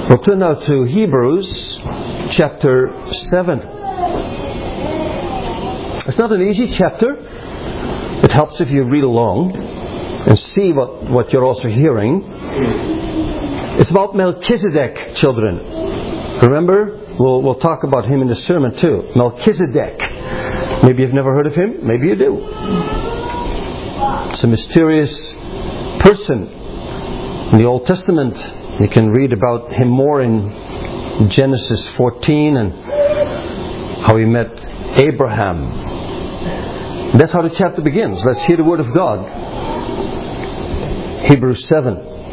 We'll turn now to Hebrews chapter 7. It's not an easy chapter. It helps if you read along and see what you're also hearing. It's about Melchizedek, children. Remember, we'll talk about him in the sermon too. Melchizedek. Maybe you've never heard of him. Maybe you do. It's a mysterious person in the Old Testament. You can read about him more in Genesis 14 and how he met Abraham. That's how the chapter begins. Let's hear the word of God. Hebrews 7.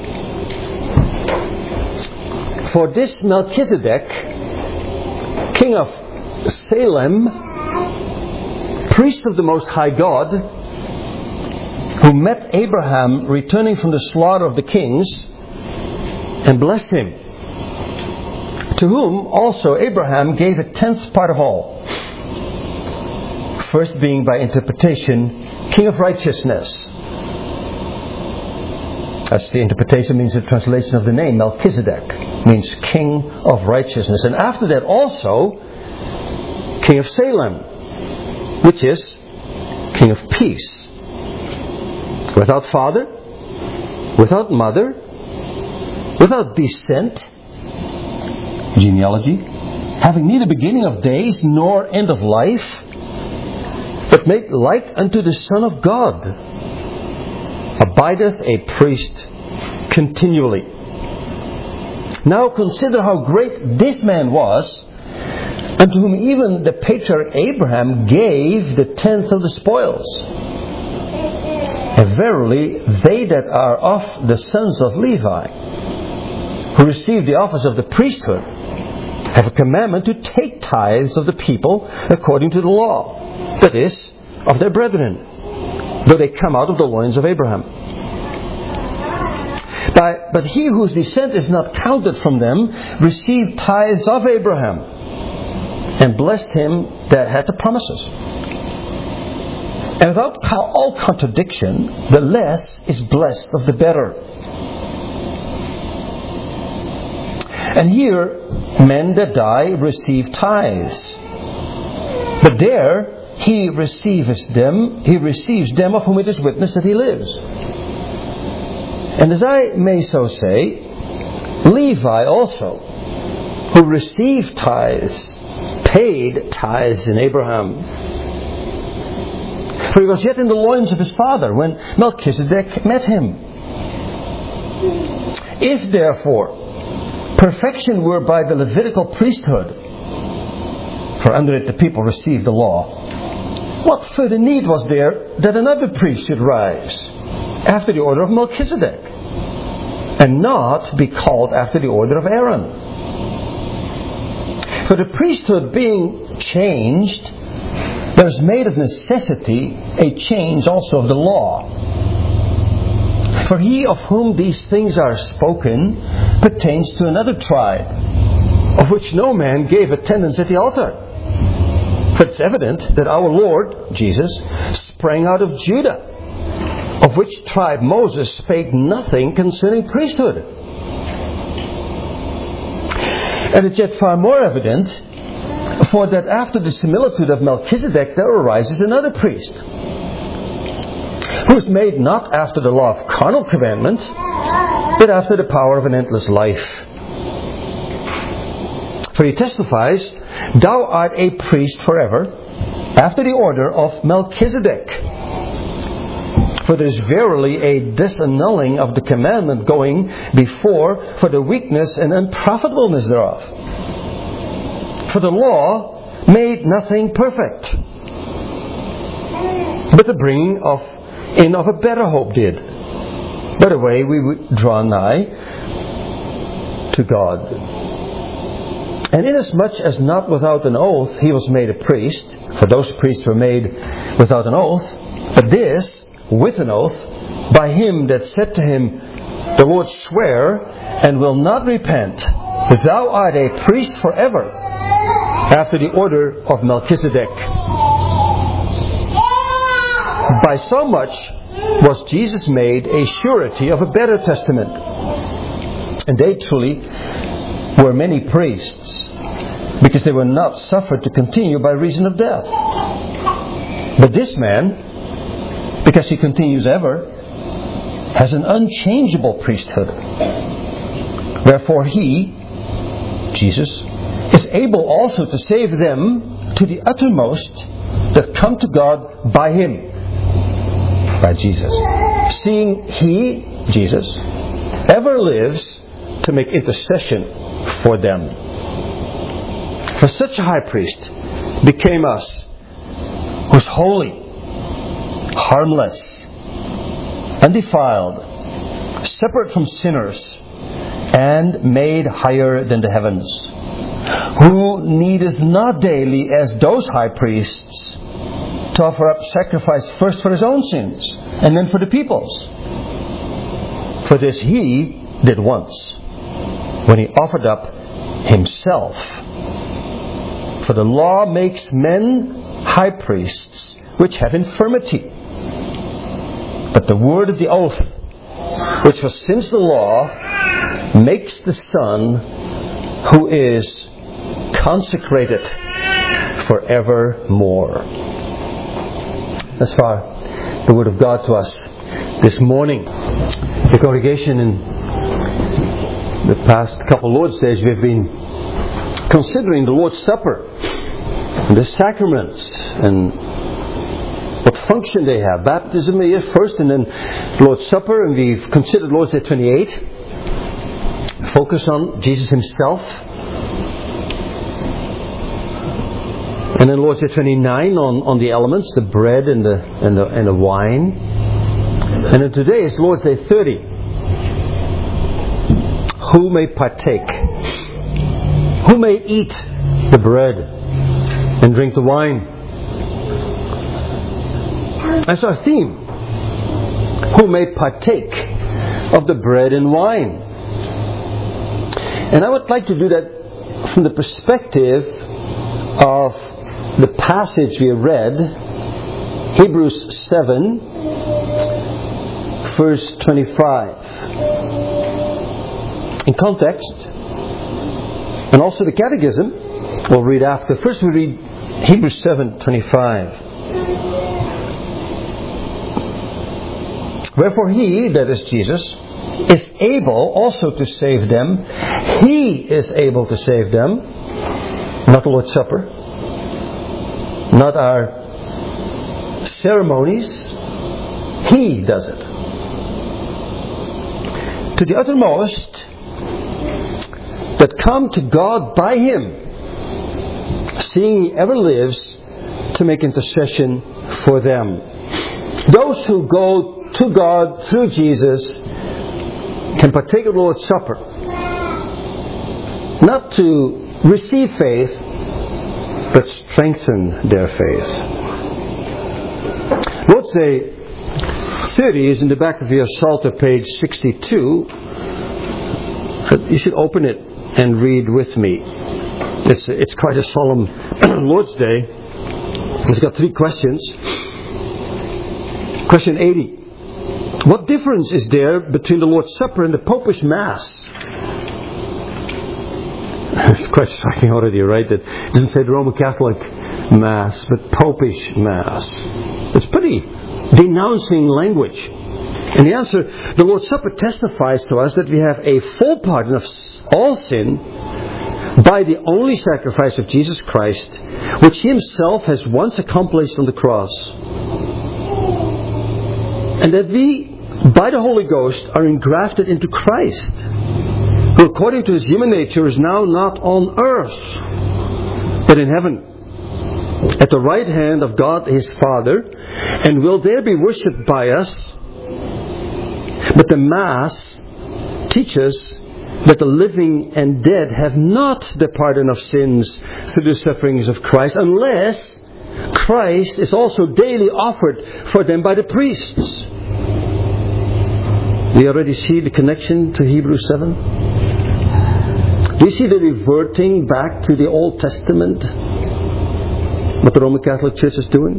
For this Melchizedek, king of Salem, priest of the Most High God, who met Abraham returning from the slaughter of the kings, and blessed him, to whom also Abraham gave a 10th part of all, first being by interpretation king of righteousness. That's the interpretation, means the translation of the name. Melchizedek means king of righteousness. And after that also king of Salem, which is king of peace, without father, without mother, without descent, genealogy, having neither beginning of days nor end of life, but made like unto the Son of God, abideth a priest continually. Now consider how great this man was, unto whom even the patriarch Abraham gave the 10th of the spoils. And verily, they that are of the sons of Levi, who receive the office of the priesthood, have a commandment to take tithes of the people according to the law, that is, of their brethren, though they come out of the loins of Abraham. But he whose descent is not counted from them received tithes of Abraham, and blessed him that had the promises. And without all contradiction, the less is blessed of the better. And here, men that die receive tithes. But there, he receives them of whom it is witnessed that he lives. And as I may so say, Levi also, who received tithes, paid tithes in Abraham. For he was yet in the loins of his father when Melchizedek met him. If therefore perfection were by the Levitical priesthood, for under it the people received the law, what further need was there that another priest should rise after the order of Melchizedek, and not be called after the order of Aaron? For the priesthood being changed, there is made of necessity a change also of the law. For he of whom these things are spoken pertains to another tribe, of which no man gave attendance at the altar. For it's evident that our Lord, Jesus, sprang out of Judah, of which tribe Moses spake nothing concerning priesthood. And it's yet far more evident, for that after the similitude of Melchizedek there arises another priest, who is made not after the law of carnal commandment, but after the power of an endless life. For he testifies, thou art a priest forever, after the order of Melchizedek. For there is verily a disannulling of the commandment going before for the weakness and unprofitableness thereof. For the law made nothing perfect, but the bringing in of a better hope did, by the way we would draw nigh to God. And inasmuch as not without an oath he was made a priest, for those priests were made without an oath, but this with an oath, by him that said to him, the Lord swear, and will not repent, thou art a priest forever, after the order of Melchizedek. By so much was Jesus made a surety of a better testament. And they truly were many priests, because they were not suffered to continue by reason of death. But this man, because he continues ever, has an unchangeable priesthood. Wherefore he, Jesus, is able also to save them to the uttermost that come to God by him, by Jesus. Seeing he, Jesus, ever lives to make intercession for them. For such a high priest became us, who is holy, harmless, undefiled, separate from sinners, and made higher than the heavens, who needeth not daily, as those high priests, to offer up sacrifice first for his own sins, and then for the people's. For this he did once, when he offered up himself. For the law makes men high priests, which have infirmity. But the word of the oath, which was since the law, makes the Son, who is consecrated forevermore. Thus far, the word of God to us this morning. The congregation, in the past couple Lord's Days, we've been considering the Lord's Supper and the sacraments and what function they have. Baptism here first, and then Lord's Supper, and we've considered Lord's Day 28. Focus on Jesus himself. And then Lord's Day 29 on the elements, the bread and the wine. And then today is Lord's Day 30. Who may partake? Who may eat the bread and drink the wine? That's our theme. Who may partake of the bread and wine? And I would like to do that from the perspective of the passage we read, Hebrews 7, verse 25. In context, and also the Catechism, we'll read after. First we read Hebrews 7:25. Wherefore he, that is Jesus, is able also to save them. He is able to save them. Not the Lord's Supper. Not our ceremonies. He does it. To the uttermost that come to God by him, seeing he ever lives to make intercession for them. Those who go to God through Jesus can partake of the Lord's Supper, not to receive faith, but strengthen their faith. Lord's Day 30 is in the back of your Psalter, page 62. You should open it and read with me. It's quite a solemn Lord's Day. It's got 3 questions. Question 80. What difference is there between the Lord's Supper and the Popish Mass? It's quite striking already, right? That it doesn't say the Roman Catholic Mass, but Popish Mass. It's pretty denouncing language. And the answer, the Lord's Supper testifies to us that we have a full pardon of all sin by the only sacrifice of Jesus Christ, which He Himself has once accomplished on the cross. And that we, by the Holy Ghost, are engrafted into Christ, who according to His human nature is now not on earth, but in heaven, at the right hand of God His Father, and will there be worshipped by us. But the Mass teaches that the living and dead have not the pardon of sins through the sufferings of Christ, unless Christ is also daily offered for them by the priests. Do you already see the connection to Hebrews 7? Do you see the reverting back to the Old Testament? What the Roman Catholic Church is doing?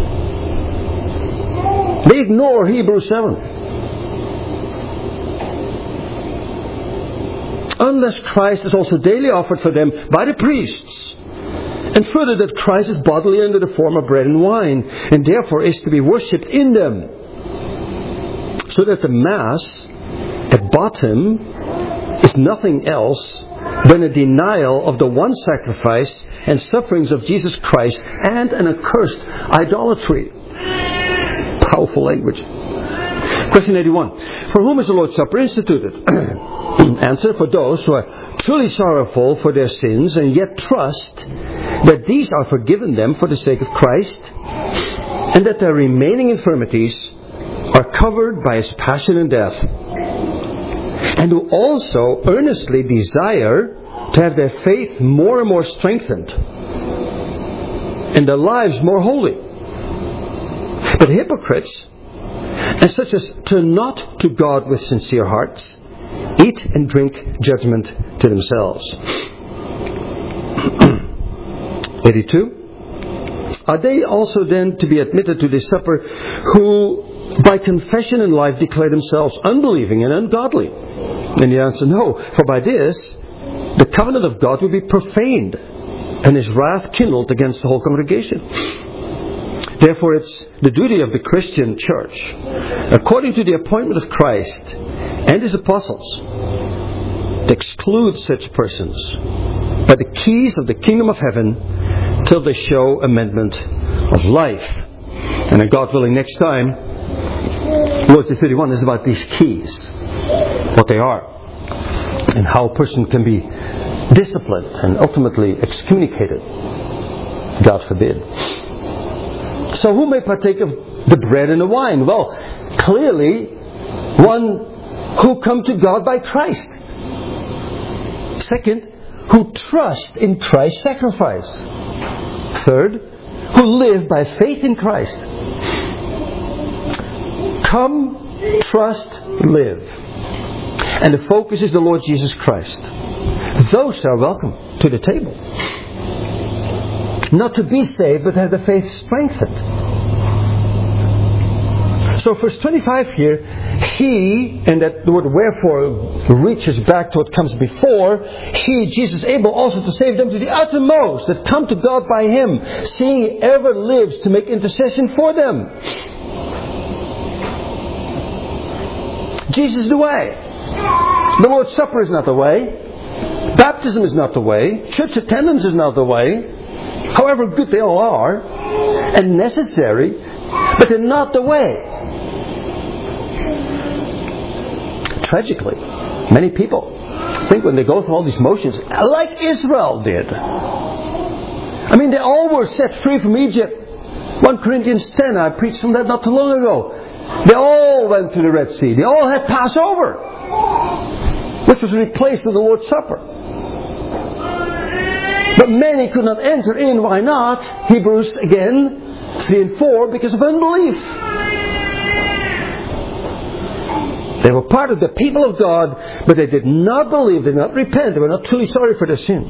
They ignore Hebrews 7. unless Christ is also daily offered for them by the priests. And further, that Christ is bodily under the form of bread and wine, and therefore is to be worshipped in them. So that the Mass, at bottom, is nothing else than a denial of the one sacrifice and sufferings of Jesus Christ and an accursed idolatry. Powerful language. Question 81. For whom is the Lord's Supper instituted? Answer: for those who are truly sorrowful for their sins and yet trust that these are forgiven them for the sake of Christ, and that their remaining infirmities are covered by His passion and death, and who also earnestly desire to have their faith more and more strengthened and their lives more holy. But hypocrites, and such as turn not to God with sincere hearts, eat and drink judgment to themselves. 82. Are they also then to be admitted to this supper who by confession and life declare themselves unbelieving and ungodly? And the answer: no, for by this the covenant of God will be profaned and His wrath kindled against the whole congregation. Therefore it's the duty of the Christian church, according to the appointment of Christ and His apostles, to exclude such persons by the keys of the kingdom of heaven till they show amendment of life. And then, God willing, next time, Lord's Day 31 is about these keys, what they are, and how a person can be disciplined and ultimately excommunicated. God forbid. So who may partake of the bread and the wine? Well, clearly, one who come to God by Christ. Second, who trust in Christ's sacrifice. Third, who live by faith in Christ. Come, trust, live. And the focus is the Lord Jesus Christ. Those are welcome to the table. Not to be saved, but to have the faith strengthened. So verse 25 here, He, and that the word wherefore reaches back to what comes before, He, Jesus, able also to save them to the uttermost, that come to God by Him, seeing He ever lives to make intercession for them. Jesus is the way. The Lord's Supper is not the way. Baptism is not the way. Church attendance is not the way. However good they all are, and necessary, but they're not the way. Tragically, many people think when they go through all these motions, like Israel did. I mean, they all were set free from Egypt. 1 Corinthians 10, I preached from that not too long ago. They all went to the Red Sea. They all had Passover, which was replaced with the Lord's Supper. But many could not enter in. Why not? Hebrews again, 3 and 4, because of unbelief. They were part of the people of God, but they did not believe, they did not repent, they were not truly sorry for their sins.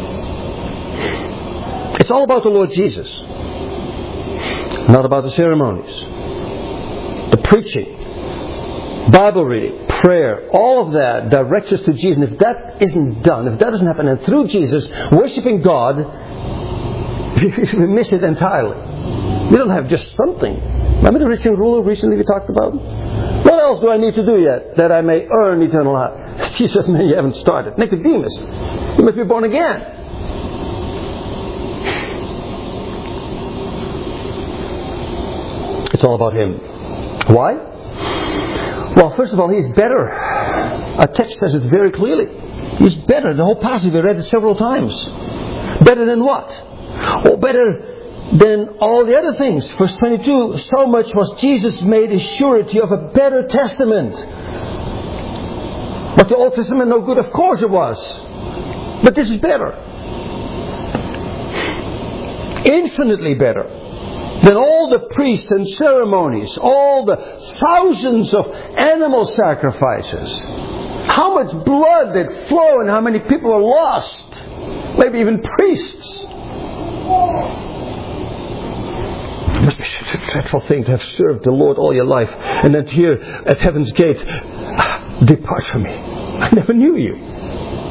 It's all about the Lord Jesus, not about the ceremonies, the preaching, Bible reading, prayer, all of that directs us to Jesus. And if that isn't done, if that doesn't happen, and through Jesus, worshipping God, we miss it entirely. We don't have just something. Remember the rich young ruler recently we talked about? What else do I need to do yet that I may earn eternal life? Jesus says, man, you haven't started. Nicodemus, you must be born again. It's all about Him. Why? Well, first of all, He's better. Our text says it very clearly. He's better. The whole passage, we read it several times. Better than what? Oh, better than all the other things. Verse 22, so much was Jesus made a surety of a better testament. But the Old Testament no good? Of course it was. But this is better. Infinitely better than all the priests and ceremonies, all the thousands of animal sacrifices. How much blood did flow and how many people are lost. Maybe even priests. It must be such a dreadful thing to have served the Lord all your life and then here at heaven's gate, depart from me. I never knew you.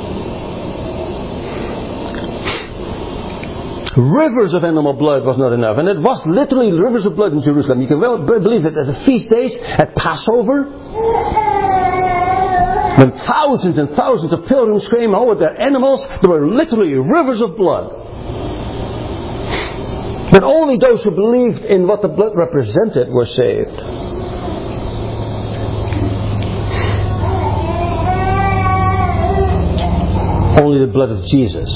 Rivers of animal blood was not enough. And it was literally rivers of blood in Jerusalem. You can well believe that at the feast days, at Passover, when thousands and thousands of pilgrims came over their animals, there were literally rivers of blood. But only those who believed in what the blood represented were saved. Only the blood of Jesus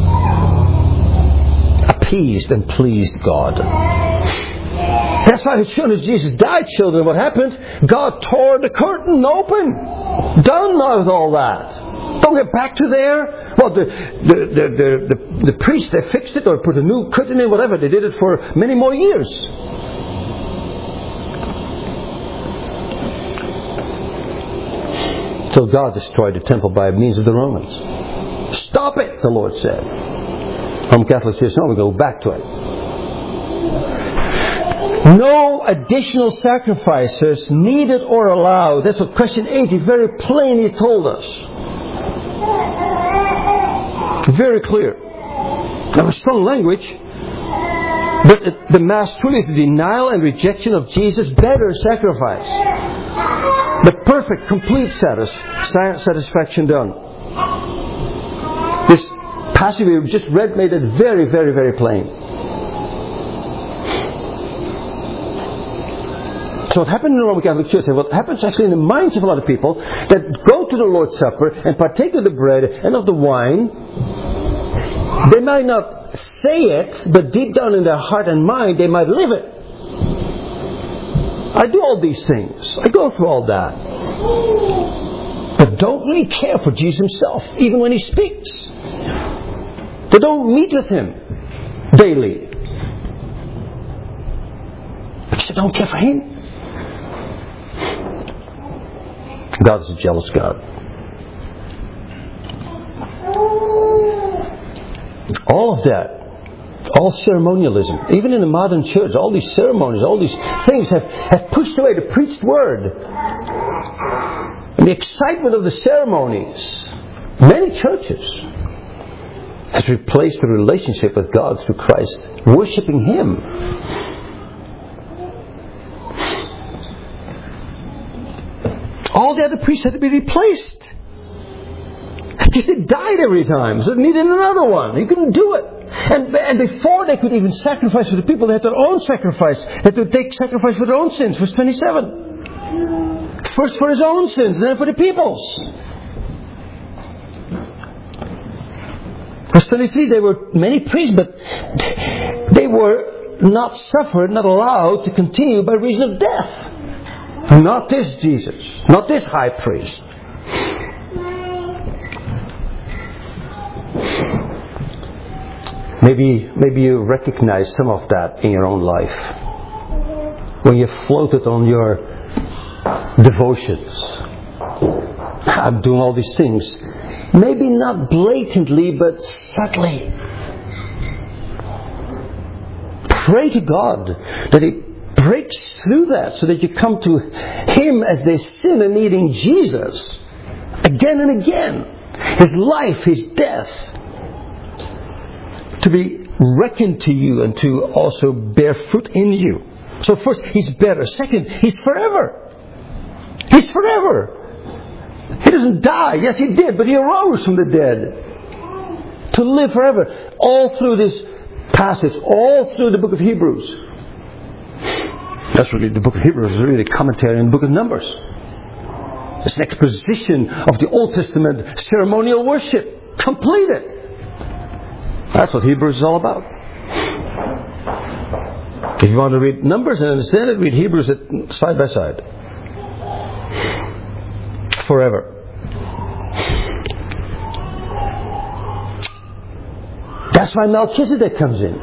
appeased and pleased God. That's why as soon as Jesus died, children, what happened? God tore the curtain open. Done now with all that. Don't get back to there. Well, the priest, they fixed it or put a new curtain in, whatever. They did it for many more years. Till God destroyed the temple by means of the Romans. Stop it, the Lord said. Roman Catholics says, no, we go back to it. No additional sacrifices needed or allowed. That's what question 80 very plainly told us. Very clear. That was strong language. But the Mass truly is the denial and rejection of Jesus' better sacrifice. The perfect, complete satisfaction done. This passage we just read made it very, very, very plain. So what happened in the Roman Catholic Church, and what happens actually in the minds of a lot of people that go to the Lord's Supper and partake of the bread and of the wine, they might not say it, but deep down in their heart and mind, they might live it. I do all these things. I go through all that. But don't really care for Jesus Himself, even when He speaks. They don't meet with Him daily. Because they don't care for Him. God is a jealous God. All of that, all ceremonialism, even in the modern church, all these ceremonies, all these things have pushed away the preached word. And the excitement of the ceremonies, many churches, has replaced the relationship with God through Christ, worshipping Him. All the other priests had to be replaced. Because they died every time, so they needed another one. They couldn't do it. And before they could even sacrifice for the people, they had their own sacrifice. They had to take sacrifice for their own sins. Verse 27. First for his own sins, and then for the people's. Verse 23, there were many priests, but they were not suffered, not allowed to continue by reason of death. Not this Jesus, not this high priest. Maybe you recognize some of that in your own life. When you floated on your devotions. I'm doing all these things. Maybe not blatantly, but subtly. Pray to God that He breaks through that so that you come to Him as they sin and needing Jesus again and again. His life, His death, to be reckoned to you and to also bear fruit in you. So first, He's better. Second, He's forever. He's forever. He doesn't die. Yes, He did, but He arose from the dead to live forever. All through this passage, all through the book of Hebrews. That's really, the book of Hebrews is really a commentary on the book of Numbers. It's an exposition of the Old Testament ceremonial worship. Completed. That's what Hebrews is all about. If you want to read Numbers and understand it, read Hebrews side by side. Forever. That's why Melchizedek comes in.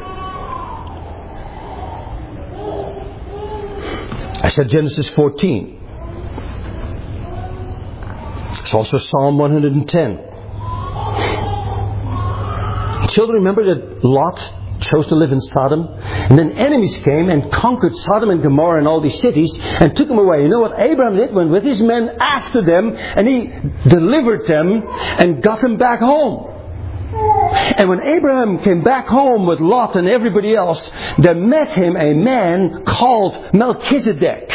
I said Genesis 14. It's also Psalm 110. Children, remember that Lot chose to live in Sodom? And then enemies came and conquered Sodom and Gomorrah and all these cities and took them away. You know what Abraham did? Went with his men after them and he delivered them and got them back home. And when Abraham came back home with Lot and everybody else, there met him a man called Melchizedek.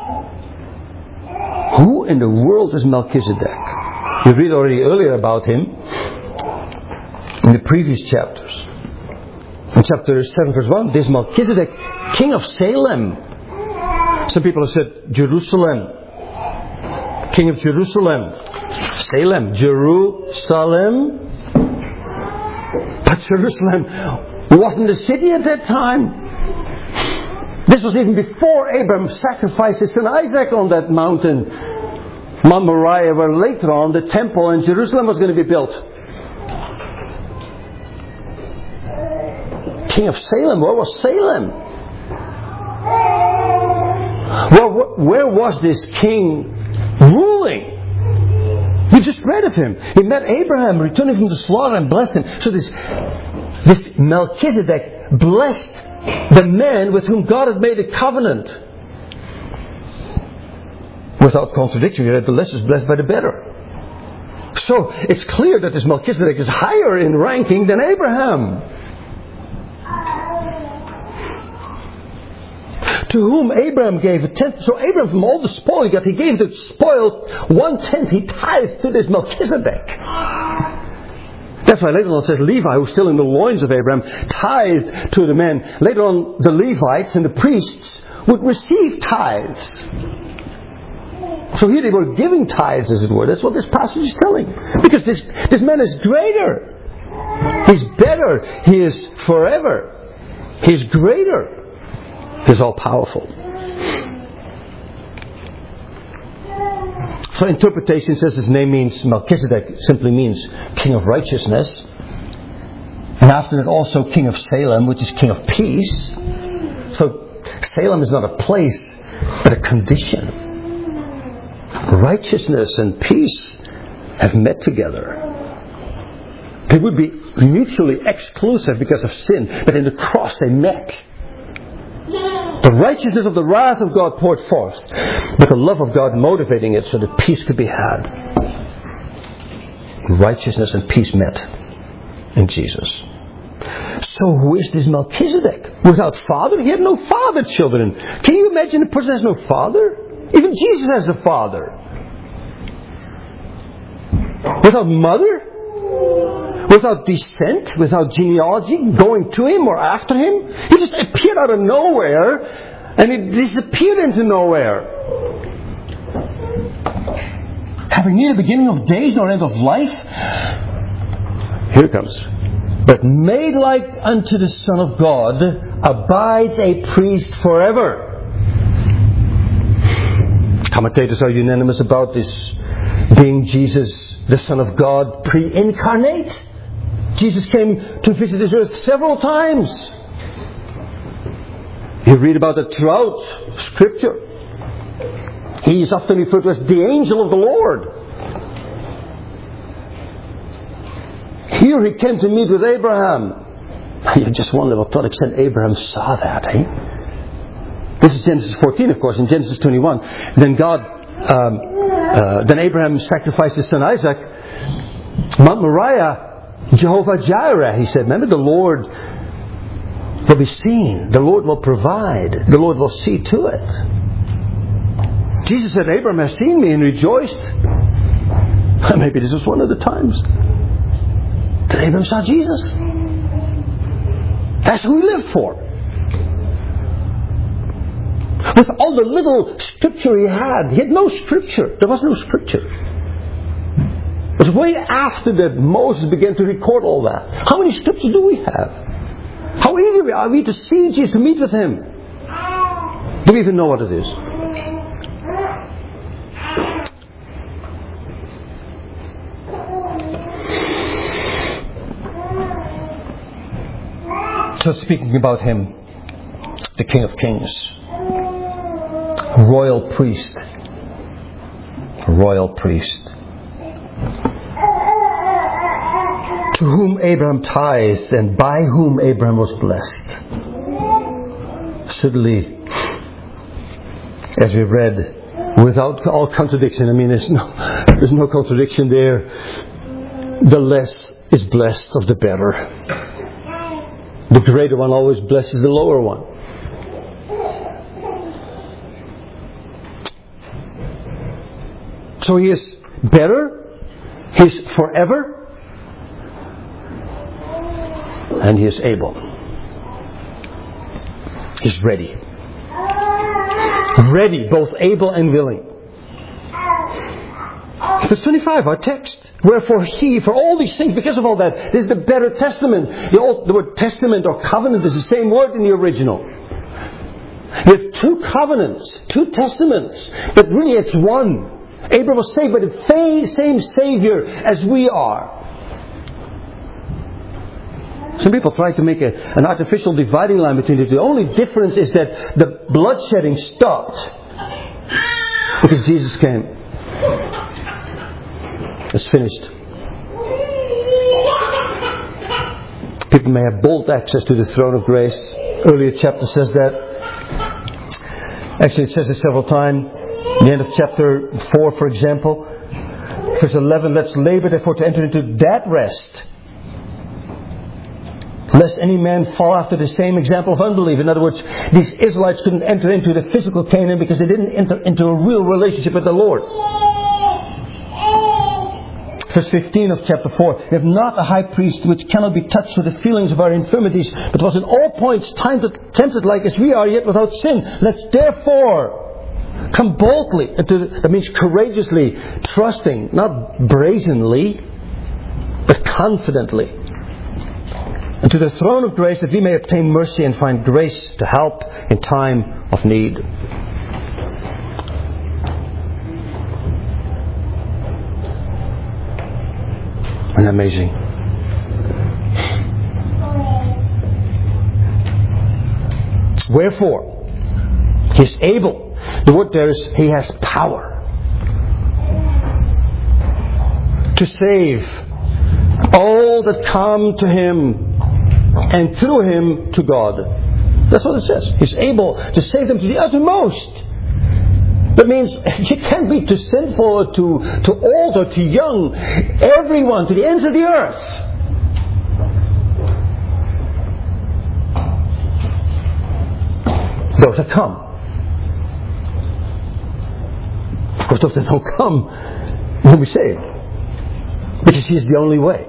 Who in the world is Melchizedek? We read already earlier about him in the previous chapters. In chapter 7 verse 1, this Melchizedek, king of Salem. Some people have said Jerusalem. King of Jerusalem. Salem. Jerusalem. But Jerusalem wasn't a city at that time. This was even before Abraham sacrificed his son Isaac on that mountain, Mount Moriah, where later on the temple in Jerusalem was going to be built. King of Salem. Where was Salem? Well, where was this king ruling? We just read of him. He met Abraham, returning from the slaughter, and blessed him. So this Melchizedek blessed the man with whom God had made a covenant. Without contradiction, you read the less is blessed by the better. So it's clear that this Melchizedek is higher in ranking than Abraham. To whom Abraham gave a tenth. So Abraham, from all the spoil he got, he gave the spoil 1/10. He tithed to this Melchizedek. That's why later on it says Levi, who's still in the loins of Abraham, tithed to the men. Later on, the Levites and the priests would receive tithes. So here they were giving tithes, as it were. That's what this passage is telling. Because this man is greater. He's better. He is forever. He's greater. He's all-powerful. So interpretation says his name means, Melchizedek simply means King of Righteousness. And after that also King of Salem, which is King of Peace. So Salem is not a place, but a condition. Righteousness and peace have met together. They would be mutually exclusive because of sin, but in the cross they met. The righteousness of the wrath of God poured forth, but the love of God motivating it so that peace could be had. Righteousness and peace met in Jesus. So who is this Melchizedek? Without father? He had no father, children. Can you imagine a person has no father? Even Jesus has a father. Without mother? Without descent, without genealogy going to him or after him. He just appeared out of nowhere and he disappeared into nowhere. Having neither beginning of days nor end of life. Here it comes. But made like unto the Son of God, abides a priest forever. Commentators are unanimous about this being Jesus, the Son of God, pre-incarnate. Jesus came to visit this earth several times. You read about it throughout Scripture. He is often referred to as the angel of the Lord. Here he came to meet with Abraham. You just wonder what to what extent Abraham saw that, eh? This is Genesis 14, of course. In Genesis 21, then Abraham sacrificed his son Isaac. Mount Moriah, Jehovah Jireh, he said. Remember, the Lord will be seen. The Lord will provide. The Lord will see to it. Jesus said, Abraham has seen me and rejoiced. Maybe this was one of the times that Abraham saw Jesus. That's who he lived for. With all the little scripture he had no scripture. There was no scripture. It was way after that Moses began to record all that. How many scriptures do we have? How eager are we to see Jesus, to meet with him? Do we even know what it is? So speaking about him, the King of Kings, royal priest, to whom Abraham tithed and by whom Abraham was blessed. Certainly, as we read, without all contradiction, I mean there's no contradiction there. The less is blessed of the better. The greater one always blesses the lower one. So he is better, he is forever, and he is able. He's ready. Ready, both able and willing. Verse 25, our text. Wherefore he, for all these things, because of all that, this is the better testament. The word testament or covenant is the same word in the original. You have two covenants, two testaments, but really it's one. Abraham was saved by the same Savior as we are. Some people try to make an artificial dividing line between the two. The only difference is that the bloodshedding stopped because Jesus came. It's finished. People may have bold access to the throne of grace. Earlier chapter says that. Actually, it says it several times. The end of chapter 4, for example. Verse 11, let's labor therefore to enter into that rest, lest any man fall after the same example of unbelief. In other words, these Israelites couldn't enter into the physical Canaan because they didn't enter into a real relationship with the Lord. Verse 15 of chapter 4. We have not a high priest which cannot be touched with the feelings of our infirmities, but was in all points tempted like as we are, yet without sin. Let's therefore come boldly, that means courageously, trusting, not brazenly, but confidently, and to the throne of grace, that we may obtain mercy and find grace to help in time of need. Isn't that amazing? Wherefore, he is able. The word there is, he has power to save all that come to him, and through him to God. That's what it says. He's able to save them to the uttermost. That means you can't be too sinful or too old or too young. Everyone to the ends of the earth. Those that come. Of course, those that don't come will be saved. Because he is the only way.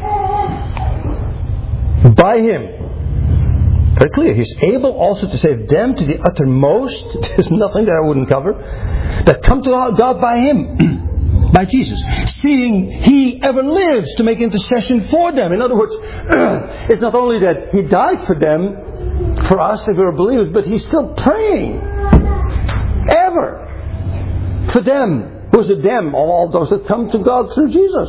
By him, very clear, he's able also to save them to the uttermost. There's nothing that I wouldn't cover. That come to God by him, by Jesus, seeing he ever lives to make intercession for them. In other words, it's not only that he died for them, for us if we're believers, but he's still praying ever for them. Who's the them? All those that come to God through Jesus.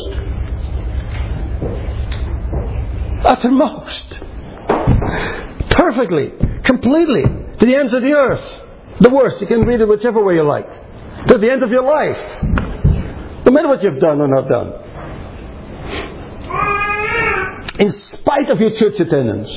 Uttermost. Perfectly. Completely. To the ends of the earth. The worst. You can read it whichever way you like. To the end of your life. No matter what you've done or not done. In spite of your church attendance.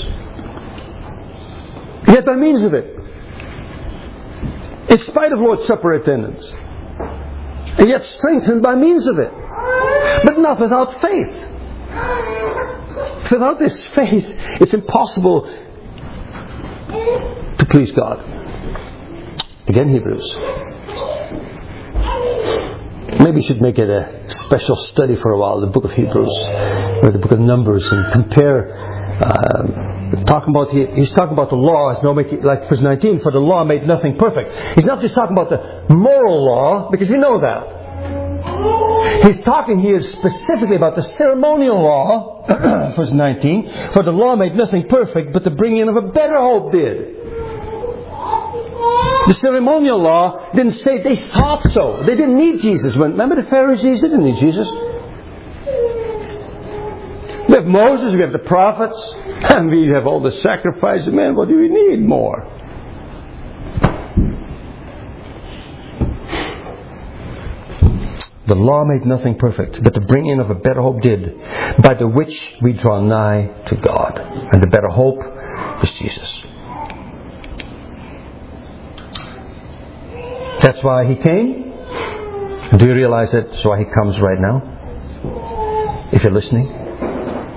Yet by means of it. In spite of Lord's Supper attendance. And yet strengthened by means of it. But not without faith. Without this faith, it's impossible to please God. Again, Hebrews. Maybe you should make it a special study for a while, the book of Hebrews, or the book of Numbers, and compare. He's talking about the law, like verse 19, for the law made nothing perfect. He's not just talking about the moral law, because we know that. He's talking here specifically about the ceremonial law, verse 19. For the law made nothing perfect, but the bringing in of a better hope did. The ceremonial law didn't say they thought so. They didn't need Jesus. Remember the Pharisees? They didn't need Jesus. We have Moses, we have the prophets, and we have all the sacrifices. Man, what do we need more? The law made nothing perfect, but the bringing in of a better hope did, by the which we draw nigh to God. And the better hope is Jesus. That's why he came. Do you realize that? That's why he comes right now. If you're listening.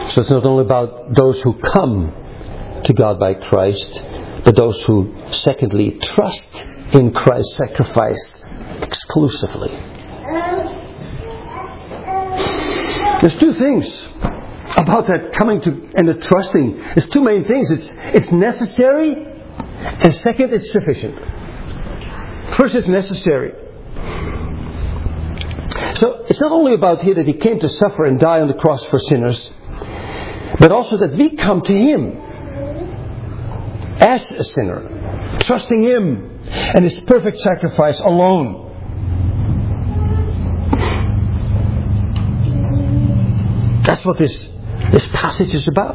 So it's not only about those who come to God by Christ, but those who, secondly, trust in Christ's sacrifice exclusively. There's two things about that coming to and the trusting. There's two main things. It's necessary, and second, it's sufficient. First, it's necessary. So it's not only about here that He came to suffer and die on the cross for sinners, but also that we come to Him as a sinner, trusting Him and His perfect sacrifice alone. That's what this passage is about.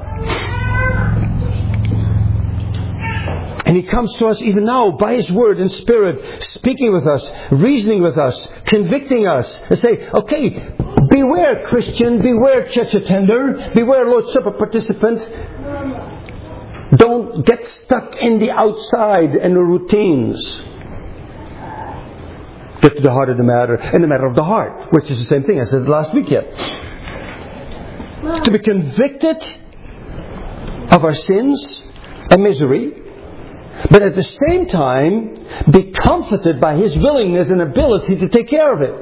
And He comes to us even now by His Word and Spirit, speaking with us, reasoning with us, convicting us, and say, okay, beware Christian, beware church attender, beware Lord's Supper participant. Don't get stuck in the outside and the routines. Get to the heart of the matter, and the matter of the heart, which is the same thing I said last week yet. To be convicted of our sins and misery, but at the same time be comforted by His willingness and ability to take care of it.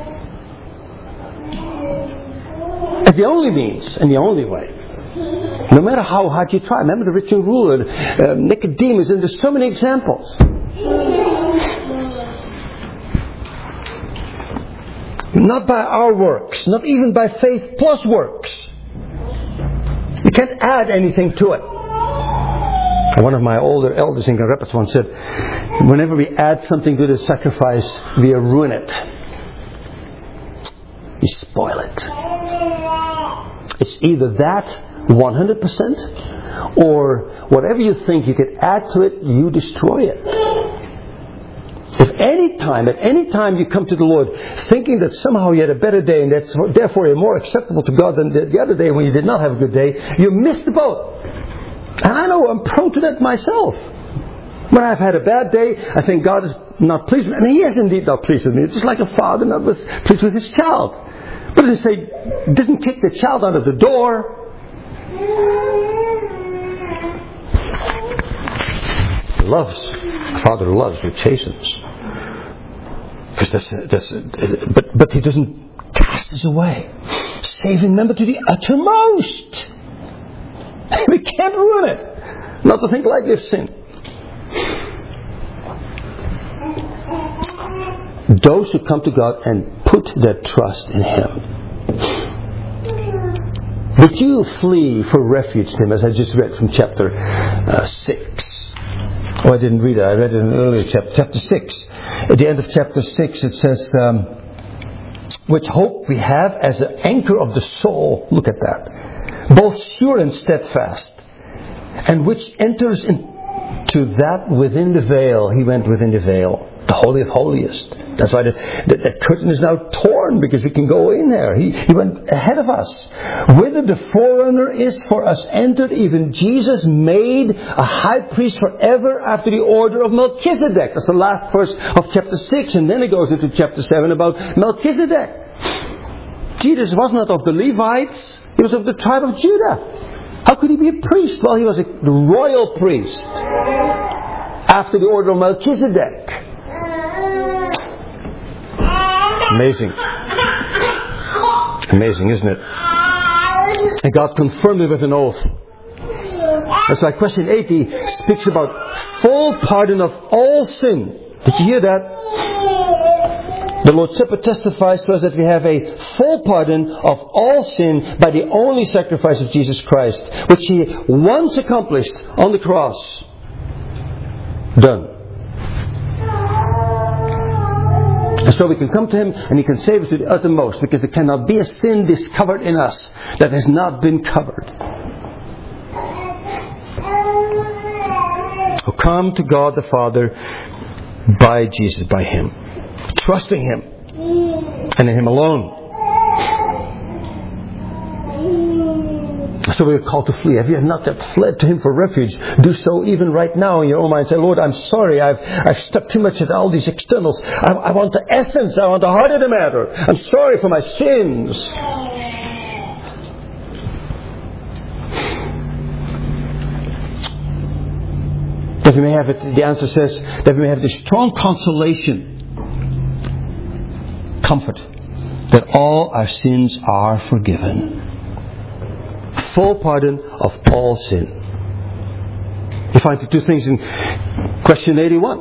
As the only means and the only way. No matter how hard you try. Remember the rich young ruler, Nicodemus, and there's so many examples. Not by our works, not even by faith plus works. You can't add anything to it. One of my older elders in Grand Rapids once said, whenever we add something to the sacrifice, we ruin it. We spoil it. It's either that 100%, or whatever you think you could add to it, you destroy it. If at any time you come to the Lord thinking that somehow you had a better day and that's therefore you're more acceptable to God than the other day when you did not have a good day, you missed the boat. And I know I'm prone to that myself. When I've had a bad day, I think God is not pleased with me. And He is indeed not pleased with me. It's just like a father not pleased with his child. But they say, doesn't kick the child out of the door. Father loves who chastens. But He doesn't cast us away. Saving member to the uttermost. We can't ruin it. Not to think like we've sinned. Those who come to God and put their trust in Him. But you flee for refuge to Him, as I just read from chapter 6. Oh, I didn't read it. I read it in an earlier chapter. Chapter 6. At the end of chapter 6 it says, which hope we have as an anchor of the soul. Look at that. Both sure and steadfast. And which enters into that within the veil. He went within the veil. The Holy of Holiest. That's why the curtain is now torn, because we can go in there. He went ahead of us. Whither the forerunner is for us entered, even Jesus made a high priest forever after the order of Melchizedek. That's the last verse of chapter 6. And then it goes into chapter 7 about Melchizedek. Jesus was not of the Levites. He was of the tribe of Judah. How could He be a priest? Well, He was a royal priest after the order of Melchizedek. Amazing. Amazing, isn't it? And God confirmed it with an oath. That's why question 80 speaks about full pardon of all sin. Did you hear that? The Lord's Supper testifies to us that we have a full pardon of all sin by the only sacrifice of Jesus Christ, which He once accomplished on the cross. Done. And so we can come to Him and He can save us to the uttermost, because there cannot be a sin discovered in us that has not been covered. So come to God the Father by Jesus, by Him. Trusting Him and in Him alone. So we are called to flee. If you have not yet fled to Him for refuge, do so even right now in your own mind. Say, Lord, I'm sorry. I've stuck too much at all these externals. I want the essence. I want the heart of the matter. I'm sorry for my sins. That we may have it, the answer says, that we may have the strong consolation, comfort, that all our sins are forgiven. Full pardon of all sin. You find the two things in question 81.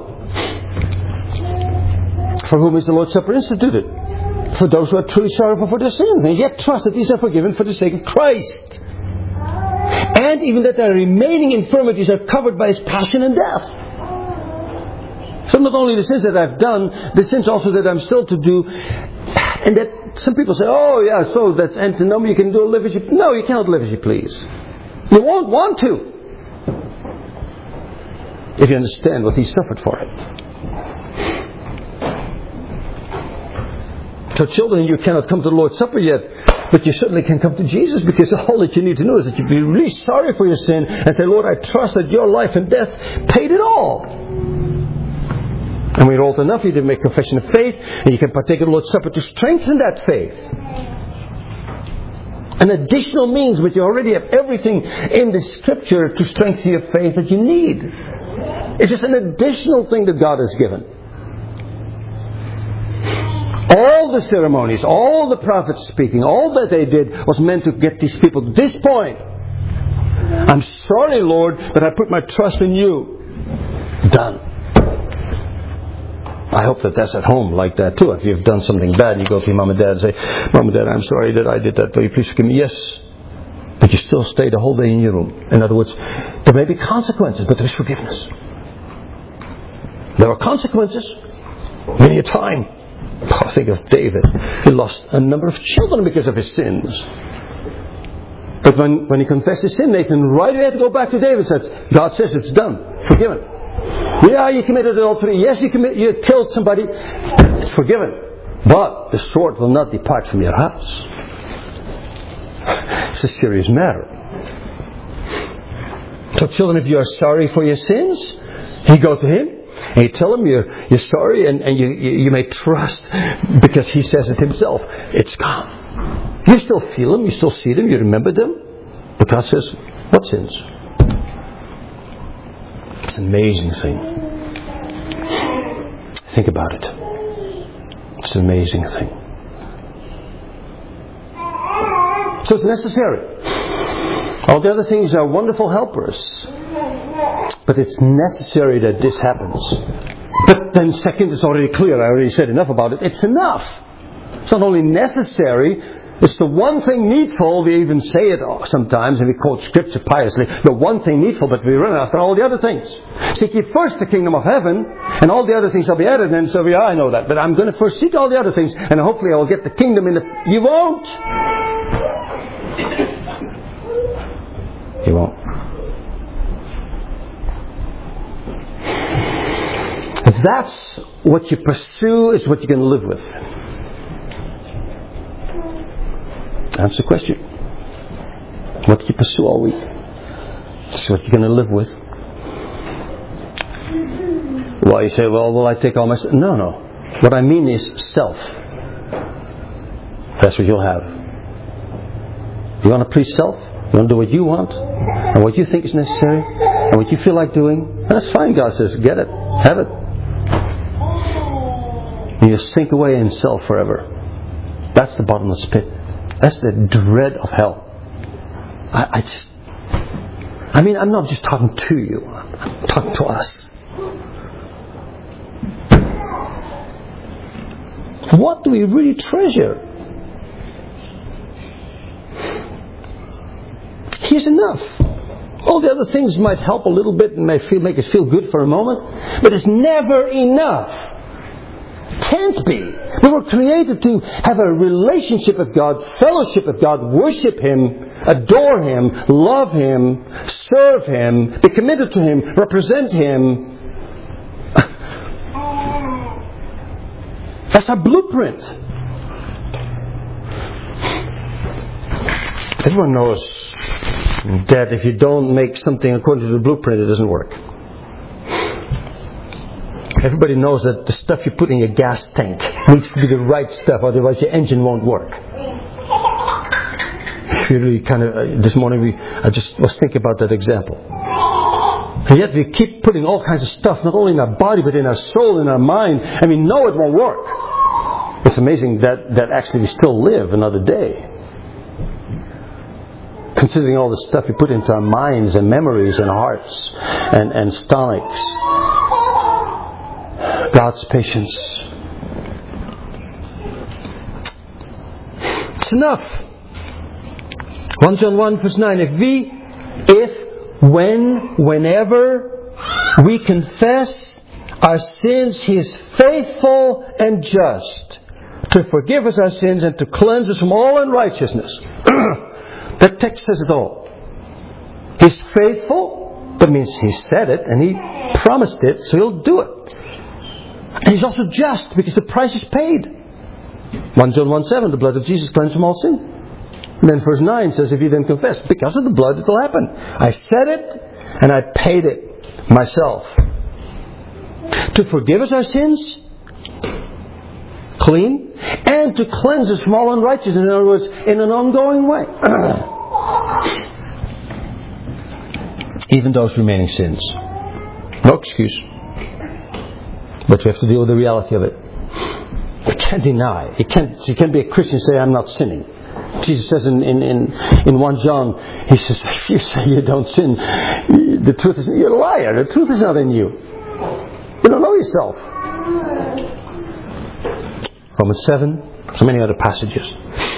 For whom is the Lord's Supper instituted? For those who are truly sorrowful for their sins, and yet trust that these are forgiven for the sake of Christ. And even that their remaining infirmities are covered by His passion and death. So not only the sins that I've done, the sins also that I'm still to do. And that some people say, oh yeah, so that's antinomian, you can live as you... No, you cannot live as you please. You won't want to. If you understand what He suffered for it. So children, you cannot come to the Lord's Supper yet, but you certainly can come to Jesus, because all that you need to know is that you be really sorry for your sin and say, Lord, I trust that your life and death paid it all. And when you're old enough, you can make confession of faith, and you can partake of the Lord's Supper to strengthen that faith. An additional means, but you already have everything in the Scripture to strengthen your faith that you need. It's just an additional thing that God has given. All the ceremonies, all the prophets speaking, all that they did was meant to get these people to this point. I'm sorry, Lord, but I put my trust in you. Done. I hope that that's at home like that too. If you've done something bad, you go to your mom and dad and say, Mom and Dad, I'm sorry that I did that. Will you please forgive me? Yes. But you still stay the whole day in your room. In other words, there may be consequences, but there is forgiveness. There are consequences. Many a time. Oh, think of David. He lost a number of children because of his sins. But when he confessed his sin, Nathan right away had to go back to David and said, God says it's done. Forgiven. Yeah, you committed adultery. Yes, you killed somebody. It's forgiven. But the sword will not depart from your house. It's a serious matter. So children, if you are sorry for your sins, you go to Him. And you tell Him you're sorry, and you may trust, because He says it Himself. It's gone. You still feel them, you still see them, you remember them. But God says, what sins? It's an amazing thing. Think about it. It's an amazing thing. So it's necessary. All the other things are wonderful helpers. But it's necessary that this happens. But then second, it's already clear. I already said enough about it. It's enough. It's not only necessary, it's the one thing needful. We even say it sometimes, and we quote Scripture piously. The one thing needful, but we run after all the other things. Seek ye first the kingdom of heaven, and all the other things shall be added. And so I know that. But I'm going to first seek all the other things, and hopefully I will get the kingdom in the... You won't. You won't. If that's what you pursue, is what you're going to live with. That's the question. What do you pursue all week? That's what you're going to live with. Well, you say, well, will I take all my... No. What I mean is self. That's what you'll have. You want to please self? You want to do what you want? And what you think is necessary? And what you feel like doing? That's fine, God says. Get it. Have it. And you sink away in self forever. That's the bottomless pit. That's the dread of hell. I'm not just talking to you. I'm talking to us. What do we really treasure? Here's enough. All the other things might help a little bit and make us feel good for a moment, but it's never enough. Can't be. We were created to have a relationship with God, fellowship with God, worship Him, adore Him, love Him, serve Him, be committed to Him, represent Him. That's our blueprint. Everyone knows that if you don't make something according to the blueprint, it doesn't work. Everybody knows that the stuff you put in your gas tank needs to be the right stuff, otherwise your engine won't work. Really this morning I just was thinking about that example. And yet we keep putting all kinds of stuff, not only in our body, but in our soul, in our mind, and we know it won't work. It's amazing that actually we still live another day. Considering all the stuff we put into our minds and memories and hearts and stomachs. God's patience. It's enough. 1 John 1 verse 9. Whenever we confess our sins, He is faithful and just to forgive us our sins and to cleanse us from all unrighteousness. That text says it all. He's faithful. That means He said it and He promised it, so He'll do it. And He's also just because the price is paid. 1 John 1:7, the blood of Jesus cleansed from all sin. And then verse 9 says, if you then confess, because of the blood it will happen. I said it and I paid it myself. To forgive us our sins, clean, and to cleanse us from all unrighteousness. In other words, in an ongoing way. Even those remaining sins. No excuse. But we have to deal with the reality of it. We can't deny. You can't be a Christian and say, I'm not sinning. Jesus says in 1 John, He says, if you say you don't sin, the truth is, you're a liar. The truth is not in you. You don't know yourself. Romans 7, so many other passages.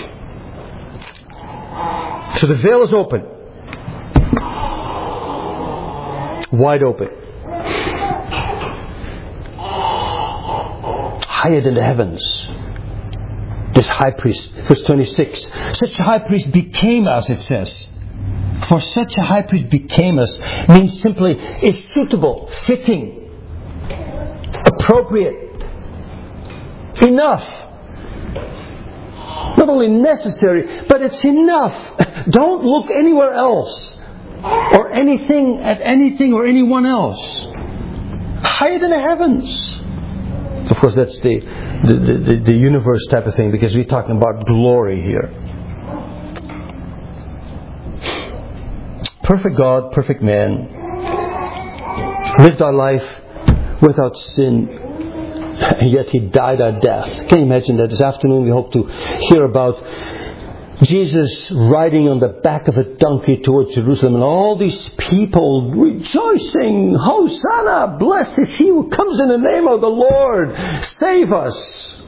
So the veil is open. Wide open. Higher than the heavens. This high priest, verse 26. Such a high priest became us, it says. For such a high priest became us means simply is suitable, fitting, appropriate, enough. Not only necessary, but it's enough. Don't look anywhere else. Or anything at anything or anyone else. Higher than the heavens. Of course, that's the universe type of thing, because we're talking about glory here. Perfect God, perfect man, lived our life without sin, and yet He died our death. Can you imagine that? This afternoon we hope to hear about Jesus riding on the back of a donkey towards Jerusalem, and all these people rejoicing, Hosanna, blessed is He who comes in the name of the Lord, save us.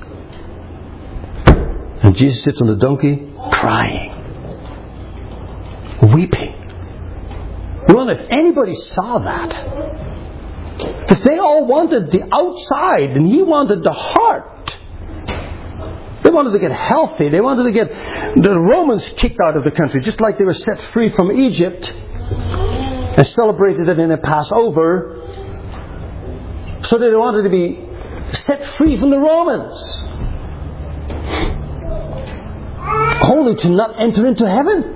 And Jesus sits on the donkey crying, weeping. I wonder if anybody saw that. Because they all wanted the outside and He wanted the heart. They wanted to get healthy. They wanted to get the Romans kicked out of the country, just like they were set free from Egypt and celebrated it in a Passover. So they wanted to be set free from the Romans, only to not enter into heaven.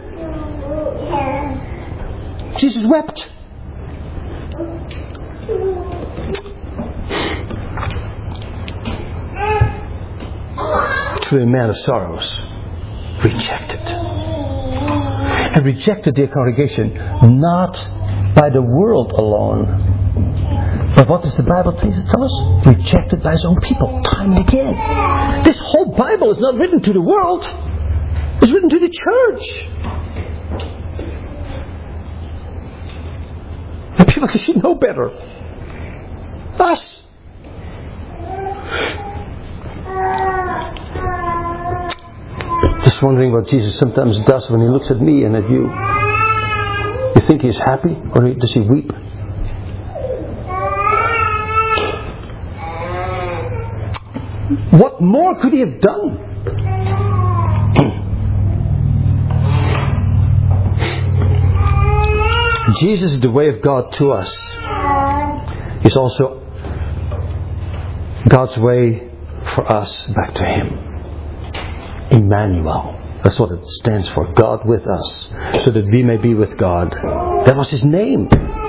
Jesus wept. Truly a man of sorrows, rejected. And rejected, dear congregation, not by the world alone. But what does the Bible tell us? Rejected by His own people, time and again. This whole Bible is not written to the world. It's written to the church. And people should know better. Us. Just wondering what Jesus sometimes does when He looks at me and at you. You think He's happy, or does He weep? What more could He have done? Jesus is the way of God to us. He's also God's way for us back to Him. Emmanuel. That's what it stands for. God with us. So that we may be with God. That was His name.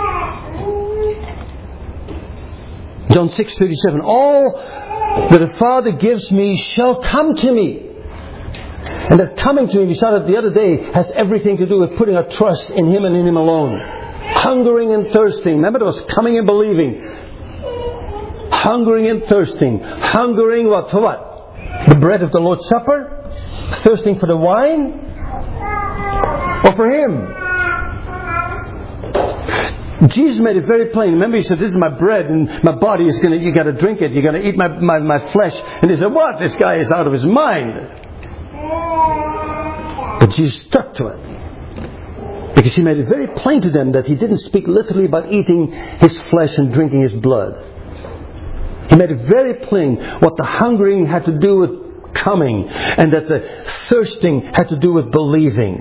John 6:37. All that the Father gives me shall come to me. And that coming to me, we saw that the other day, has everything to do with putting our trust in Him and in Him alone. Hungering and thirsting. Remember, it was coming and believing. Hungering and thirsting. Hungering what? For what? The bread of the Lord's Supper? Thirsting for the wine? Or for Him? Jesus made it very plain. Remember, He said, this is my bread and my body is you got to drink it. You're going to eat my flesh. And they said, what? This guy is out of his mind. But Jesus stuck to it. Because He made it very plain to them that He didn't speak literally about eating His flesh and drinking His blood. He made it very plain what the hungering had to do with coming, and that the thirsting had to do with believing.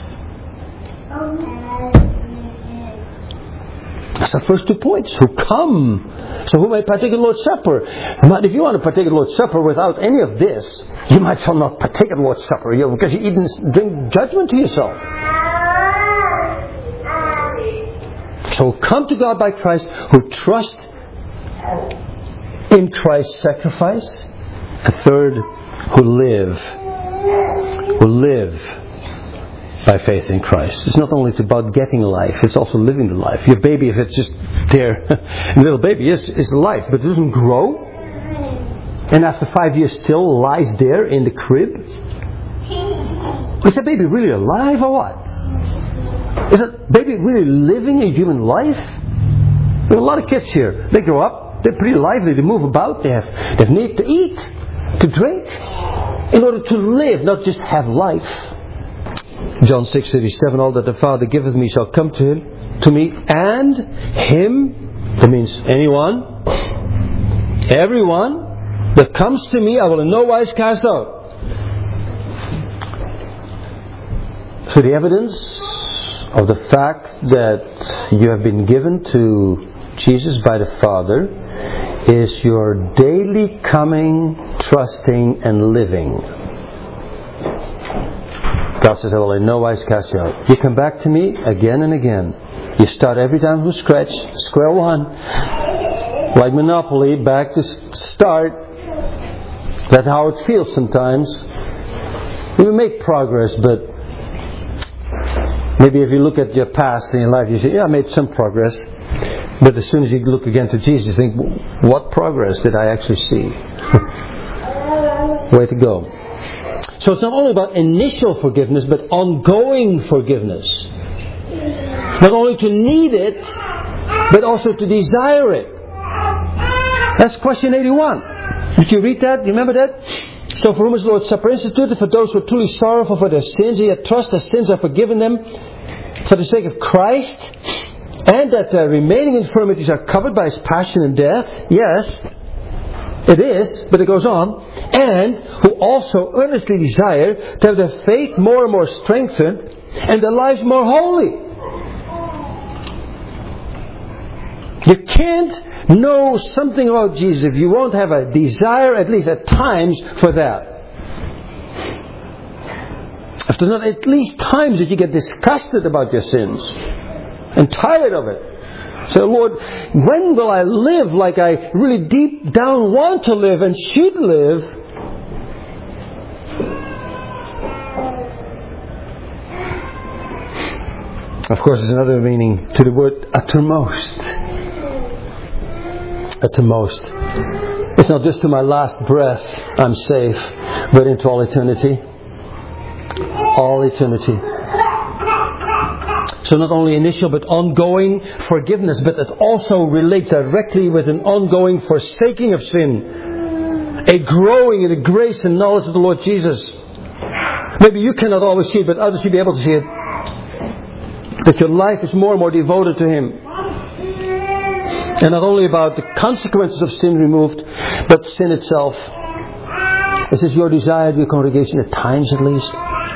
That's the first 2 points. Who come. So who may partake of the Lord's Supper? But if you want to partake of the Lord's Supper without any of this, you might as well not partake of the Lord's Supper, because you even bring judgment to yourself. So come to God by Christ, who trust in Christ's sacrifice. And third, who live by faith in Christ. It's not only about getting life, it's also living the life. Your baby, if it's just there, a little baby is life, but it doesn't grow. And after 5 years still lies there in the crib. Is that baby really alive or what? Is that baby really living a human life? There are a lot of kids here. They grow up, they're pretty lively, they move about, they have need to eat, to drink, in order to live, not just have life. John 6:37, all that the Father giveth me shall come to me, and Him, that means anyone, everyone that comes to me I will in no wise cast out. So the evidence of the fact that you have been given to Jesus by the Father is your daily coming, trusting and living. God says, I will in no wise cast you out. You come back to me again and again. You start every time from scratch, square one. Like Monopoly, back to start. That's how it feels sometimes. You make progress, but maybe if you look at your past in your life, you say, yeah, I made some progress. But as soon as you look again to Jesus, you think, what progress did I actually see? Way to go. So it's not only about initial forgiveness, but ongoing forgiveness. Not only to need it, but also to desire it. That's question 81. Did you read that? You remember that? So for whom is the Lord's Supper instituted? For those who are truly sorrowful for their sins, yet trust that sins are forgiven them for the sake of Christ, and that their remaining infirmities are covered by His passion and death. Yes, it is, but it goes on. And who also earnestly desire to have their faith more and more strengthened and their lives more holy. You can't know something about Jesus if you won't have a desire, at least at times, for that. If there's not at least times that you get disgusted about your sins and tired of it. So, Lord, when will I live like I really deep down want to live and should live? Of course, there's another meaning to the word uttermost. Uttermost. It's not just to my last breath I'm safe, but into all eternity. All eternity. So not only initial but ongoing forgiveness, but it also relates directly with an ongoing forsaking of sin. A growing in the grace and knowledge of the Lord Jesus. Maybe you cannot always see it, but others should be able to see it. That your life is more and more devoted to Him. And not only about the consequences of sin removed, but sin itself. Is this your desire, your congregation, at times at least?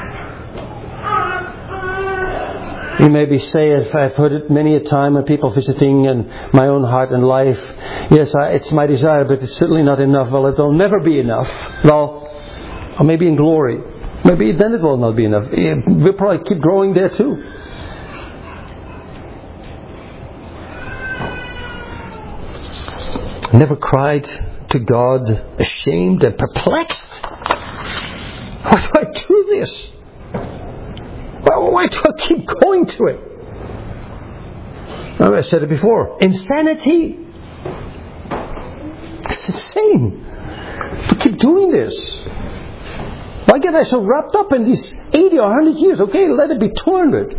You maybe say, I've heard it many a time when people visiting in my own heart and life, yes, it's my desire, but it's certainly not enough. Well, it will never be enough. Well, or maybe in glory. Maybe then it will not be enough. We'll probably keep growing there too. Never cried to God, ashamed and perplexed. Why do I do this? Why do I keep going to it? I said it before. Insanity. It's insane to keep doing this. Why get I so wrapped up in these 80 or 100 years? Okay, let it be 200.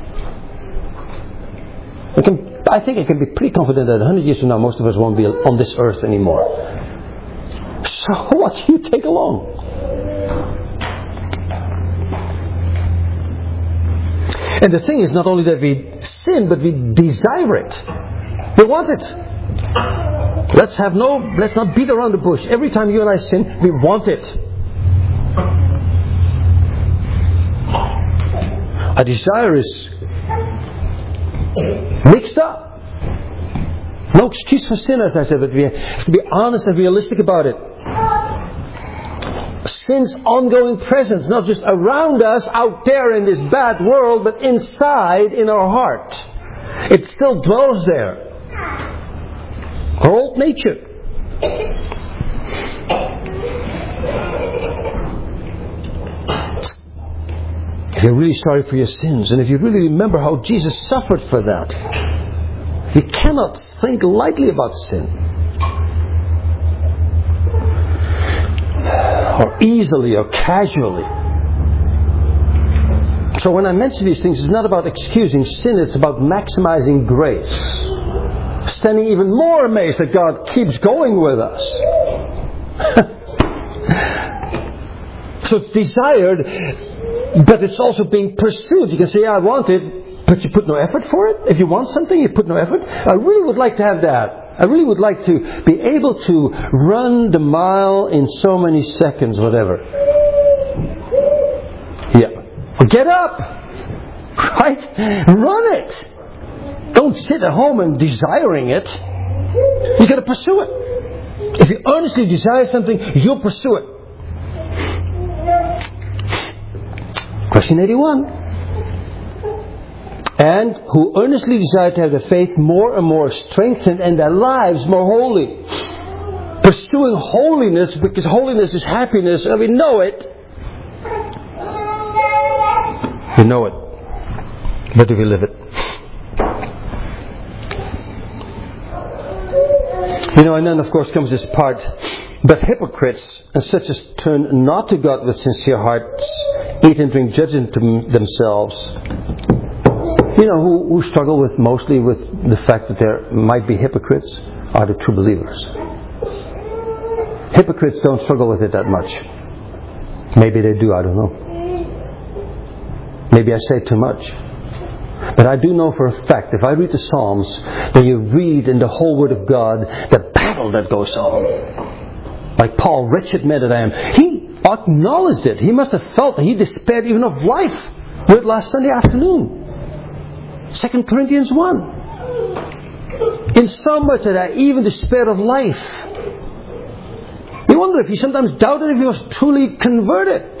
I think I can be pretty confident that 100 years from now, most of us won't be on this earth anymore. So what do you take along? And the thing is not only that we sin, but we desire it. We want it. Let's not beat around the bush. Every time you and I sin, we want it. Our desire is mixed up. No excuse for sin, as I said, but we have to be honest and realistic about it. Sin's ongoing presence, not just around us, out there in this bad world, but inside, in our heart. It still dwells there. Our old nature. If you're really sorry for your sins, and if you really remember how Jesus suffered for that, you cannot think lightly about sin. Or easily or casually. So when I mention these things, it's not about excusing sin, it's about maximizing grace. Standing even more amazed that God keeps going with us. So it's desired, but it's also being pursued. You can say, yeah, I want it, but you put no effort for it. If you want something, you put no effort. I really would like to have that. I really would like to be able to run the mile in so many seconds, whatever. Yeah. Well, get up. Right? Run it. Don't sit at home and desiring it. You've got to pursue it. If you earnestly desire something, you'll pursue it. Question 81. And who earnestly desire to have their faith more and more strengthened and their lives more holy. Pursuing holiness, because holiness is happiness, and we know it. We know it. But do we live it? And then of course comes this part. But hypocrites, and such as turn not to God with sincere hearts, eat and drink judgment to themselves. Who struggle mostly with the fact that there might be hypocrites are the true believers. Hypocrites don't struggle with it that much. Maybe they do, I don't know. Maybe I say too much. But I do know for a fact, if I read the Psalms, then you read in the whole Word of God the battle that goes on. Like Paul, wretched man that I am. He acknowledged it. He must have felt that he despaired even of life. We read last Sunday afternoon. 2 Corinthians 1. In so much that I even despaired of life. You wonder if he sometimes doubted if he was truly converted.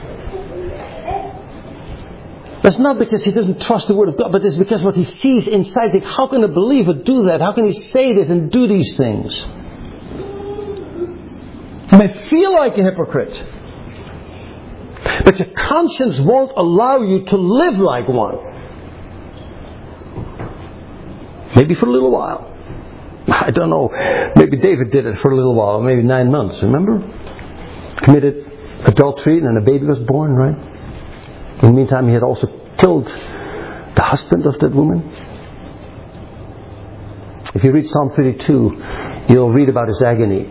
That's not because he doesn't trust the Word of God, but it's because what he sees inside. Like, how can a believer do that? How can he say this and do these things? You may feel like a hypocrite, but your conscience won't allow you to live like one. Maybe for a little while. I don't know. Maybe David did it for a little while. Maybe 9 months. Remember? Committed adultery and then a baby was born, right? In the meantime, he had also killed the husband of that woman. If you read Psalm 32, you'll read about his agony.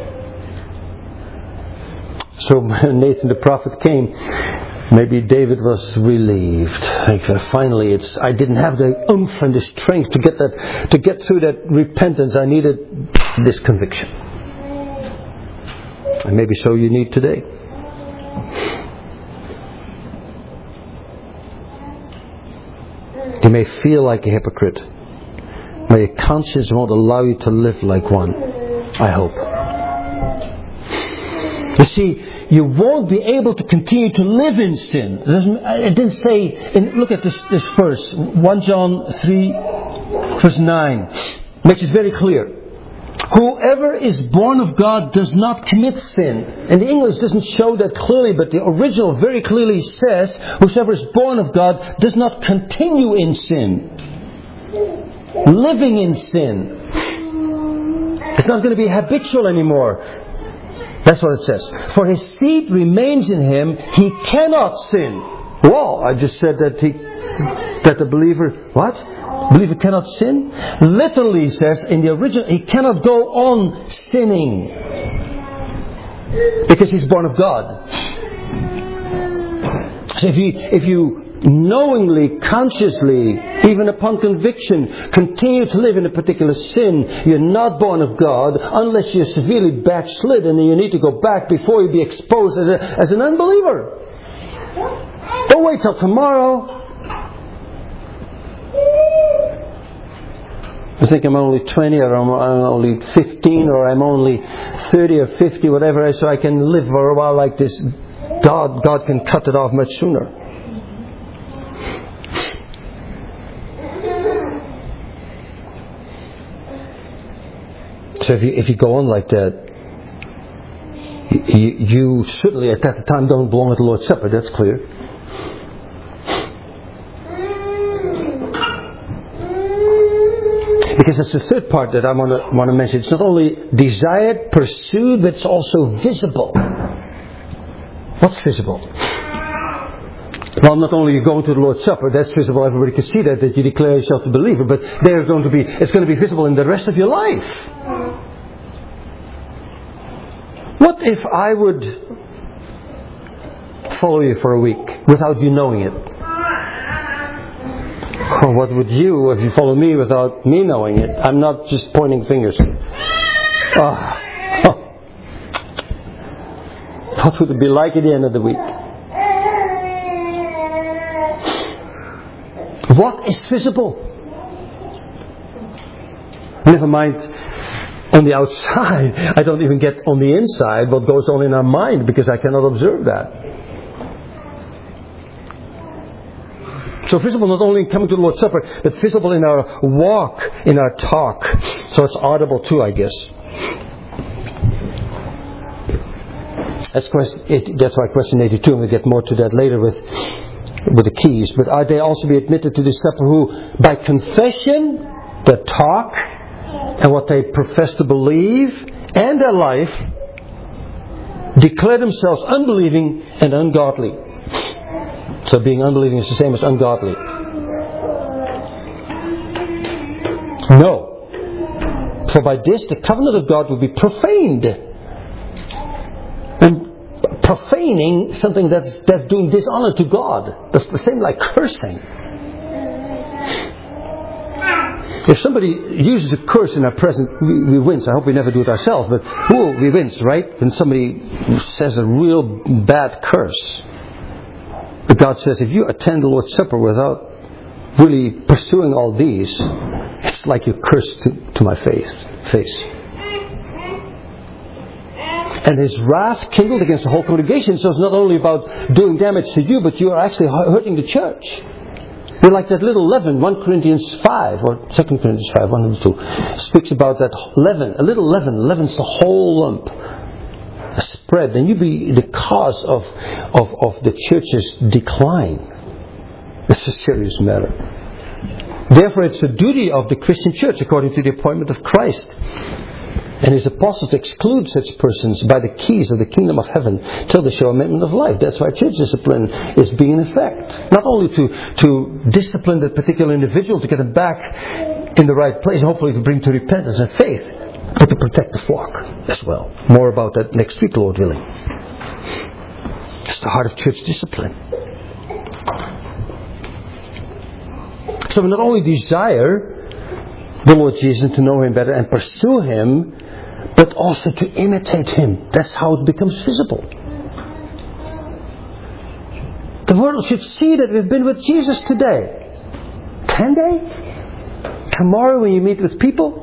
So when Nathan the prophet came, maybe David was relieved. Like, finally, I didn't have the oomph and the strength to get through that repentance. I needed this conviction. And maybe so you need today. You may feel like a hypocrite. But your conscience won't allow you to live like one. I hope. You see, you won't be able to continue to live in sin. It didn't say, look at this verse, 1 John 3, verse 9, makes it very clear. Whoever is born of God does not commit sin. And the English doesn't show that clearly, but the original very clearly says, whoever is born of God does not continue in sin. living in sin. It's not going to be habitual anymore. That's what it says. For his seed remains in him, he cannot sin. Whoa, I just said that the believer, what? Believer cannot sin? Literally says in the original, he cannot go on sinning. Because he's born of God. So if you knowingly, consciously, even upon conviction, continue to live in a particular sin, you're not born of God unless you're severely backslidden and you need to go back before you be exposed as an unbeliever. Don't wait till tomorrow. I think I'm only 20 or I'm only 15 or I'm only 30 or 50, whatever, so I can live for a while like this. God can cut it off much sooner. So if you go on like that, you certainly at that time don't belong at the Lord's Supper, that's clear. Because that's the third part that I want to mention. It's not only desired, pursued, but it's also visible. What's visible? Well, not only you going to the Lord's Supper, that's visible, everybody can see that you declare yourself a believer, but it's going to be visible in the rest of your life. What if I would follow you for a week without you knowing it? Or what would you if you follow me without me knowing it? I'm not just pointing fingers. What would it be like at the end of the week? What is visible? Never mind on the outside. I don't even get on the inside what goes on in our mind because I cannot observe that. So visible not only in coming to the Lord's Supper, but visible in our walk, in our talk. So it's audible too, I guess. That's why question 82, and we'll get more to that later with the keys. But are they also be admitted to the supper who, by confession, their talk, and what they profess to believe, and their life, declare themselves unbelieving and ungodly? So being unbelieving is the same as ungodly. No. For by this the covenant of God will be profaned. And profaning something that's doing dishonor to God. That's the same like cursing. If somebody uses a curse in our presence, we wince. I hope we never do it ourselves, but we wince, right? When somebody says a real bad curse. But God says, if you attend the Lord's Supper without really pursuing all these, it's like you curse to my face. And His wrath kindled against the whole congregation. So it's not only about doing damage to you, but you are actually hurting the church. You're like that little leaven, 1 Corinthians 5, or 2 Corinthians 5, 1 and 2, speaks about that leaven. A little leaven leavens the whole lump. A spread, and you be the cause of the church's decline. It's a serious matter. Therefore, it's the duty of the Christian church, according to the appointment of Christ and His apostles, to exclude such persons by the keys of the kingdom of heaven till they show amendment of life. That's why church discipline is being in effect. Not only to discipline that particular individual, to get them back in the right place, hopefully to bring to repentance and faith, but to protect the flock as well. More about that next week, Lord willing. It's the heart of church discipline. So we not only desire the Lord Jesus to know Him better and pursue Him, but also to imitate Him. That's how it becomes visible. The world should see that we've been with Jesus today. Can they? Tomorrow when you meet with people?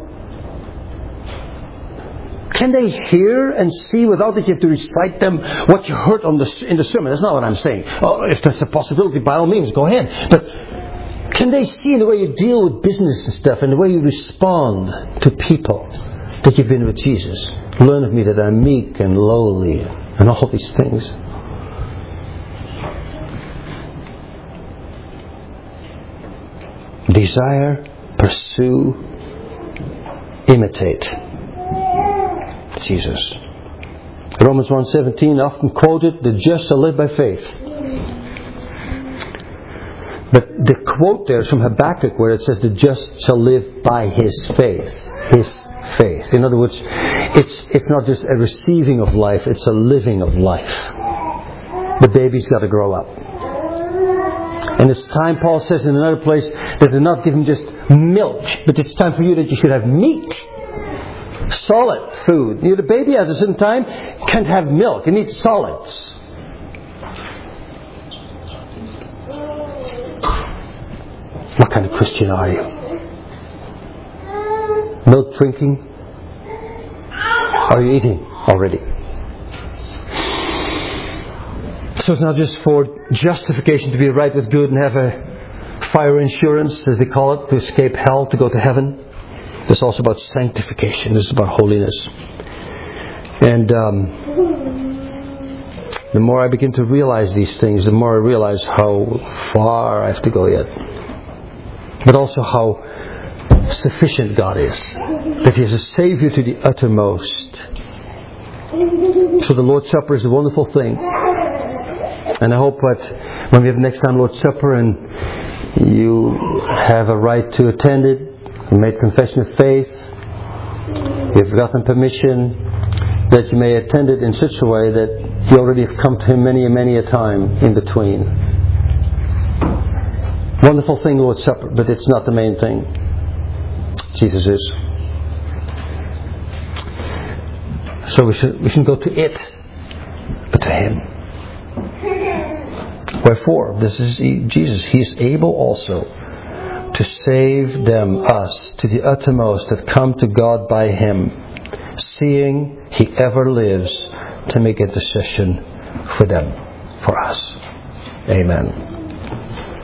Can they hear and see without that you have to recite them what you heard in the sermon? That's not what I'm saying. Oh, if there's a possibility, by all means, go ahead. But can they see in the way you deal with business and stuff, and the way you respond to people, that you've been with Jesus? Learn of me that I'm meek and lowly, and all these things. Desire, pursue, imitate Jesus. Romans 1:17, often quoted, the just shall live by faith. But the quote there is from Habakkuk, where it says the just shall live by his faith. His faith. In other words, it's not just a receiving of life, it's a living of life. The baby's got to grow up. And it's time, Paul says in another place, that they're not giving just milk, but it's time for you that you should have meat. Solid food. The baby at a certain time can't have milk. It needs solids. What kind of Christian are you? Milk drinking? Are you eating already? So it's not just for justification to be right with good and have a fire insurance, as they call it, to escape hell, to go to heaven. It's also about sanctification. This is about holiness. And the more I begin to realize these things, the more I realize how far I have to go yet. But also how sufficient God is. That He has a Savior to the uttermost. So the Lord's Supper is a wonderful thing. And I hope that when we have next time Lord's Supper and you have a right to attend it, you made confession of faith, you've gotten permission, that you may attend it in such a way that you already have come to Him many and many a time in between. Wonderful thing, Lord's Supper, but it's not the main thing. Jesus is. So we shouldn't go to it, but to Him. Wherefore, this is Jesus. He is able also to save them, us, to the uttermost that come to God by Him, seeing He ever lives to make intercession for them, for us. Amen.